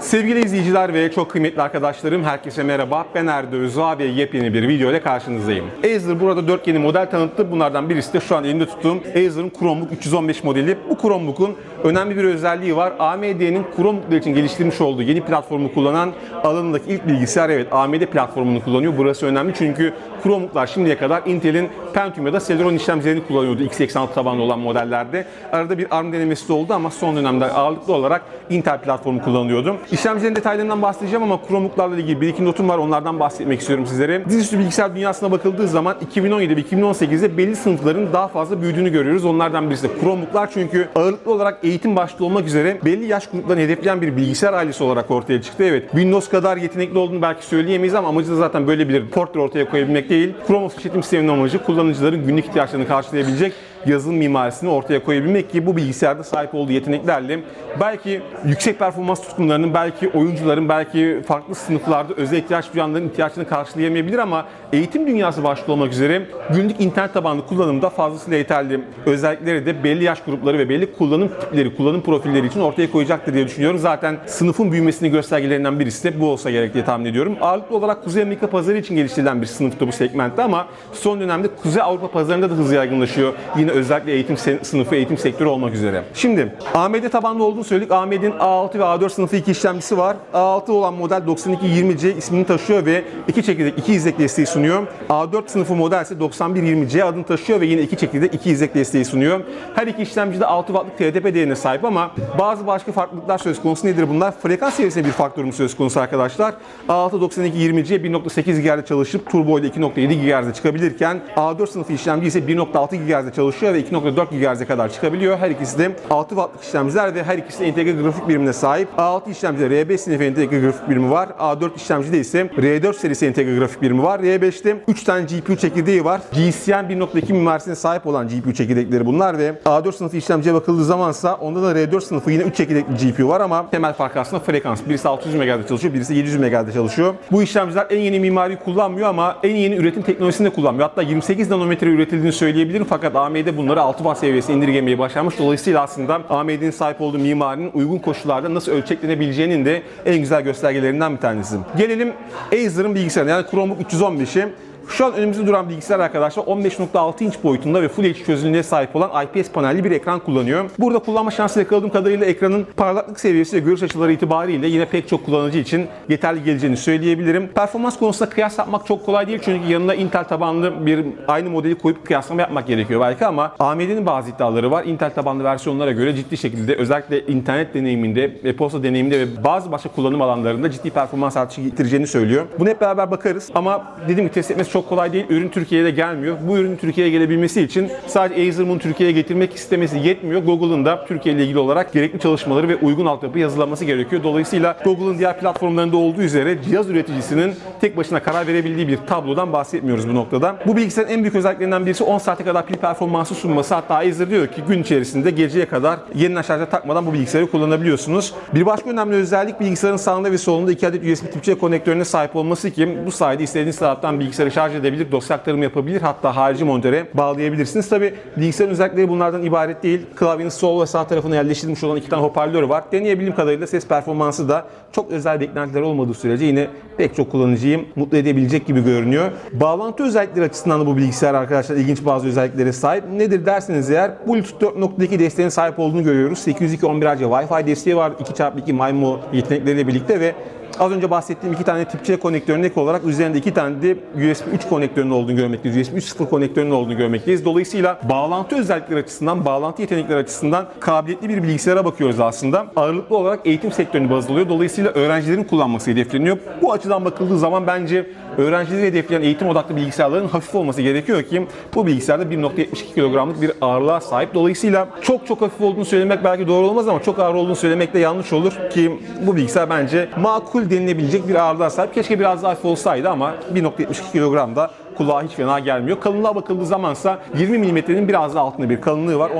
Sevgili izleyiciler ve çok kıymetli arkadaşlarım, herkese merhaba. Ben Erdo Özağ ve yepyeni bir video ile karşınızdayım. Acer burada 4 yeni model tanıttı. Bunlardan birisi de şu an elimde tuttuğum Acer'ın Chromebook 315 modeli. Bu Chromebook'un önemli bir özelliği var. AMD'nin Chromebook'lar için geliştirmiş olduğu yeni platformu kullanan alanındaki ilk bilgisayar, evet, AMD platformunu kullanıyor. Burası önemli çünkü Chromebook'lar şimdiye kadar Intel'in Pentium ya da Celeron işlemcilerini kullanıyordu x86 tabanlı olan modellerde. Arada bir ARM denemesi de oldu ama son dönemde ağırlıklı olarak Intel platformu kullanıyordu. İşlemcilerin detaylarından bahsedeceğim ama Chromebook'larla ilgili bir iki notum var, onlardan bahsetmek istiyorum sizlere. Dizüstü bilgisayar dünyasına bakıldığı zaman 2017 ve 2018'de belli sınıfların daha fazla büyüdüğünü görüyoruz. Onlardan birisi de Chromebook'lar, çünkü ağırlıklı olarak eğitim başta olmak üzere belli yaş gruplarını hedefleyen bir bilgisayar ailesi olarak ortaya çıktı. Evet, Windows kadar yetenekli olduğunu belki söyleyemeyiz ama amacı da zaten böyle bir portre ortaya koyabilmek değil. Chrome OS işletim sisteminin amacı kullanıcıların günlük ihtiyaçlarını karşılayabilecek yazılım mimarisini ortaya koyabilmek ki bu bilgisayarda sahip olduğu yeteneklerle belki yüksek performans tutkunlarının, belki oyuncuların, belki farklı sınıflarda özel ihtiyaç duyanların ihtiyaçlarını karşılayamayabilir ama eğitim dünyası başta olmak üzere günlük internet tabanlı kullanımda fazlasıyla yeterli özellikleri de belli yaş grupları ve belli kullanım tipleri, kullanım profilleri için ortaya koyacaktır diye düşünüyorum. Zaten sınıfın büyümesinin göstergelerinden birisi de bu olsa gerek diye tahmin ediyorum. Ağırlıklı olarak Kuzey Amerika pazarı için geliştirilen bir sınıfta bu segmentte ama son dönemde Kuzey Avrupa pazarında da hızlı yaygınlaşıyor. Yine özellikle eğitim sınıfı, eğitim sektörü olmak üzere. Şimdi AMD tabanlı olduğunu söyledik. AMD'nin A6 ve A4 sınıfı iki işlemcisi var. A6 olan model 9220C ismini taşıyor ve iki çekirdek, iki izlek desteği sunuyor. A4 sınıfı model ise 9120C adını taşıyor ve yine iki çekirdek, iki izlek desteği sunuyor. Her iki işlemci de 6 wattlık TDP değerine sahip ama bazı başka farklılıklar söz konusu. Nedir bunlar? Frekans seviyesinde bir faktörümüz söz konusu arkadaşlar. A6 9220C 1.8 GHz'de çalışıp turbo ile 2.7 GHz'de çıkabilirken A4 sınıfı işlemci ise 1.6 GHz'de çalışıyor ve 2.4 GHz'e kadar çıkabiliyor. Her ikisi de 6 wattlık işlemciler ve her ikisi de entegre grafik birimine sahip. A6 işlemcide R5 sınıfı entegre grafik birimi var. A4 işlemcide ise R4 serisi entegre grafik birimi var. R5'te 3 tane GPU çekirdeği var. GCN 1.2 mimarisine sahip olan GPU çekirdekleri bunlar ve A4 sınıfı işlemciye bakıldığı zamansa onda da R4 sınıfı yine 3 çekirdekli GPU var ama temel fark aslında frekans. Birisi 600 MHz'de çalışıyor, birisi 700 MHz'de çalışıyor. Bu işlemciler en yeni mimariyi kullanmıyor ama en yeni üretim teknolojisini de kullanmıyor. Hatta 28 nanometre üretildiğini söyleyebilirim fakat AMD bunları 6 watt seviyesine indirgemeyi başarmış. Dolayısıyla aslında AMD'nin sahip olduğu mimarinin uygun koşullarda nasıl ölçeklenebileceğinin de en güzel göstergelerinden bir tanesi. Gelelim Acer'ın bilgisayarına, yani Chromebook 315'e. Şu an önümüzde duran bilgisayar arkadaşlar 15.6 inç boyutunda ve Full HD çözünürlüğe sahip olan IPS panelli bir ekran kullanıyor. Burada kullanma şansı yakaladığım kadarıyla ekranın parlaklık seviyesi ve görüş açıları itibariyle yine pek çok kullanıcı için yeterli geleceğini söyleyebilirim. Performans konusunda kıyas yapmak çok kolay değil çünkü yanına Intel tabanlı bir aynı modeli koyup kıyaslama yapmak gerekiyor belki ama AMD'nin bazı iddiaları var. Intel tabanlı versiyonlara göre ciddi şekilde özellikle internet deneyiminde, e-posta deneyiminde ve bazı başka kullanım alanlarında ciddi performans artışı getireceğini söylüyor. Bunu hep beraber bakarız ama dediğim gibi test etmesi çok kolay değil. Ürün Türkiye'de gelmiyor. Bu ürünün Türkiye'ye gelebilmesi için sadece Acer'ın bunu Türkiye'ye getirmek istemesi yetmiyor. Google'ın da Türkiye ile ilgili olarak gerekli çalışmaları ve uygun altyapı yazılaması gerekiyor. Dolayısıyla Google'ın diğer platformlarında olduğu üzere cihaz üreticisinin tek başına karar verebildiği bir tablodan bahsetmiyoruz bu noktada. Bu bilgisayarın en büyük özelliklerinden birisi 10 saate kadar pil performansı sunması. Hatta Acer diyor ki gün içerisinde geceye kadar yeniden şarja takmadan bu bilgisayarı kullanabiliyorsunuz. Bir başka önemli özellik bilgisayarın sağında ve solunda 2 adet USB Type-C konektörüne sahip olması ki bu sayede istediğiniz taraftan bilgisayarı şarj edebilir, dosya aktarımı yapabilir, hatta harici monitöre bağlayabilirsiniz. Tabi bilgisayarın özellikleri bunlardan ibaret değil. Klavyenin sol ve sağ tarafına yerleştirilmiş olan 2 tane hoparlör var. Deneyebildiğim kadarıyla ses performansı da çok özel beklentiler olmadığı sürece yine pek çok kullanıcıyı mutlu edebilecek gibi görünüyor. Bağlantı özellikleri açısından da bu bilgisayar arkadaşlar ilginç bazı özelliklere sahip. Nedir derseniz eğer Bluetooth 4.2 desteğine sahip olduğunu görüyoruz. 802.11ac Wi-Fi desteği var. 2x2 MIMO yetenekleriyle birlikte ve az önce bahsettiğim 2 tane Type-C konektörüne ek olarak üzerinde 2 tane de USB 3 konektörünün olduğunu görmekteyiz. USB 3.0 konektörünün olduğunu görmekteyiz. Dolayısıyla bağlantı özellikleri açısından, bağlantı yetenekleri açısından kabiliyetli bir bilgisayara bakıyoruz aslında. Ağırlıklı olarak eğitim sektörünü baz alıyor. Dolayısıyla öğrencilerin kullanması hedefleniyor. Bu açıdan bakıldığı zaman bence öğrencileri hedefleyen eğitim odaklı bilgisayarların hafif olması gerekiyor ki bu bilgisayarda 1.72 kilogramlık bir ağırlığa sahip. Dolayısıyla çok hafif olduğunu söylemek belki doğru olmaz ama çok ağır olduğunu söylemek de yanlış olur ki bu bilgisayar bence makul denilebilecek bir ağırlığa sahip. Keşke biraz daha hafif olsaydı ama 1.72 kilogram da kulağa hiç fena gelmiyor. Kalınlığa bakıldığı zamansa 20 mm'nin biraz daha altında bir kalınlığı var.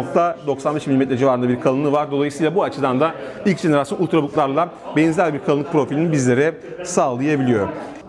19.95 mm civarında bir kalınlığı var. Dolayısıyla bu açıdan da ilk jenerasyon ultrabooklarla benzer bir kalınlık profilini bizlere sağlayabiliyor.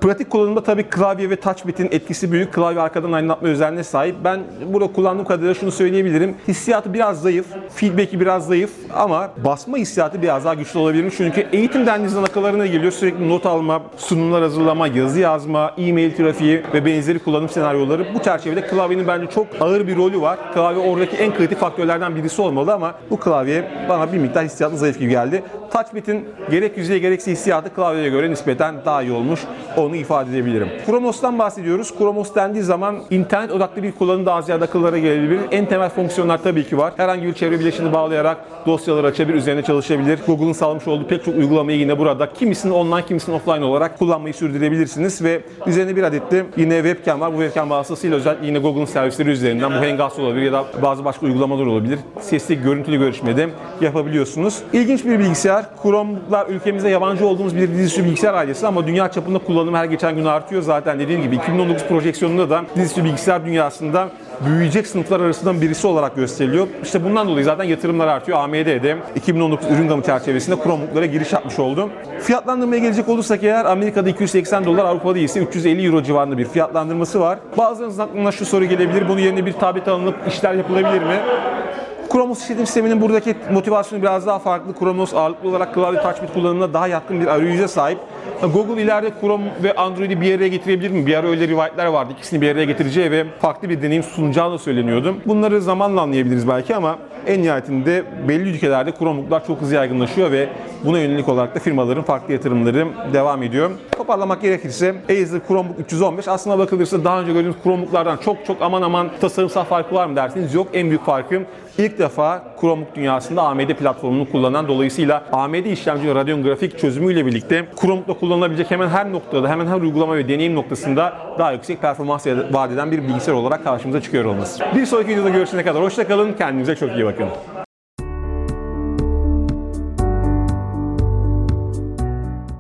Pratik kullanımda tabii klavye ve touchpad'in etkisi büyük. Klavye arkadan aydınlatma özelliğine sahip. Ben burada kullandığım kadarıyla şunu söyleyebilirim. Hissiyatı biraz zayıf, feedback'i biraz zayıf ama basma hissiyatı biraz daha güçlü olabilir. Çünkü eğitim dendiğinizden akıllarına geliyor. Sürekli not alma, sunumlar hazırlama, yazı yazma, e-mail trafiği ve benzeri kullanım senaryoları. Bu çerçevede klavyenin bence çok ağır bir rolü var. Klavye oradaki en kritik faktörlerden birisi olmalı ama bu klavye bana bir miktar hissiyatı zayıf gibi geldi. Touchpad'in gerek yüzeye gerekse hissiyatı klavyeye göre nispeten daha iyi olmuş. Onu ifade edebilirim. Chromos'tan bahsediyoruz. Chromos dendiği zaman internet odaklı bir kullanım daha ziyade akıllara gelebilir. En temel fonksiyonlar tabii ki var. Herhangi bir çevre bileşini bağlayarak dosyaları açabilir, üzerine çalışabilir. Google'ın sağlamış olduğu pek çok uygulamayı yine burada kimisini online, kimisini offline olarak kullanmayı sürdürebilirsiniz ve üzerine bir adet de yine webcam var. Bu webcam vasıtasıyla özellikle yine Google'ın servisleri üzerinden bu Hangouts olabilir ya da bazı başka uygulamalar olabilir. Sesli, görüntülü görüşmede yapabiliyorsunuz. İlginç bir bilgisayar. Chromebook'lar ülkemizde yabancı olduğumuz bir dizüstü bilgisayar ailesi ama dünya çapında kullanımı her geçen gün artıyor. Zaten dediğim gibi 2019 projeksiyonunda da dizüstü bilgisayar dünyasında büyüyecek sınıflar arasından birisi olarak gösteriliyor. İşte bundan dolayı zaten yatırımlar artıyor. AMD'de 2019 ürün gamı çerçevesinde Chromebook'lara giriş yapmış oldu. Fiyatlandırmaya gelecek olursak eğer Amerika'da $280, Avrupa'da ise 350 euro civarında bir fiyatlandırması var. Bazılarınızın aklına şu soru gelebilir. Bunun yerine bir tablet alınıp işler yapılabilir mi? Chromos işletim sisteminin buradaki motivasyonu biraz daha farklı. Chromos ağırlıklı olarak klavye touchpad kullanımına daha yatkın bir arayüze sahip. Google ileride Chrome ve Android'i bir araya getirebilir mi? Bir ara öyle rivayetler vardı. İkisini bir araya getireceği ve farklı bir deneyim sunacağı da söyleniyordu. Bunları zamanla anlayabiliriz belki ama en nihayetinde belli ülkelerde Chromebook'lar çok hızlı yaygınlaşıyor ve buna yönelik olarak da firmaların farklı yatırımları devam ediyor. Toparlamak gerekirse Acer Chromebook 315 aslına bakılırsa daha önce gördüğümüz Chromebook'lardan çok aman tasarımsal farkı var mı derseniz yok. En büyük farkı ilk defa Chromebook dünyasında AMD platformunu kullanan, dolayısıyla AMD işlemci ve Radeon grafik çözümüyle birlikte Chromebook'ta kullanılabilecek hemen her noktada, hemen her uygulama ve deneyim noktasında daha yüksek performans vaat eden bir bilgisayar olarak karşımıza çıkıyor olması. Bir sonraki videoda görüşene kadar hoşça kalın, kendinize çok iyi bakın.